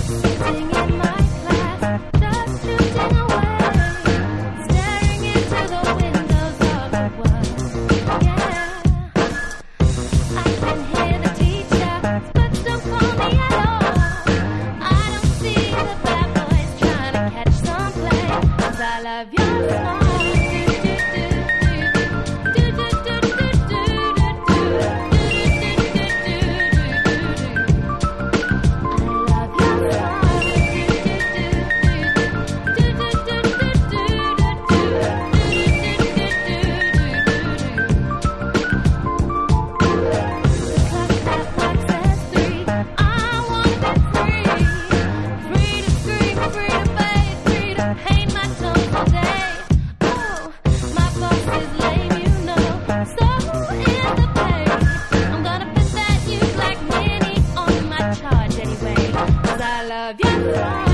Sitting in my class, just drifting away, staring into the windows of the world. Yeah, I can hear the teacher, but don't call me at all. I don't see the bad boys trying to catch some play, 'cause I love your smile. Love you.